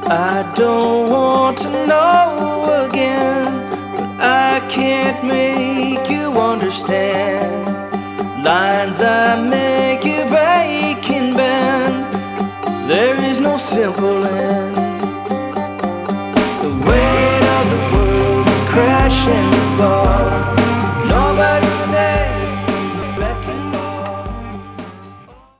I don't want to know again, but I can't make you understand. Lines I make you break and bend, there is no simple end. The weight of the world will crash and fall,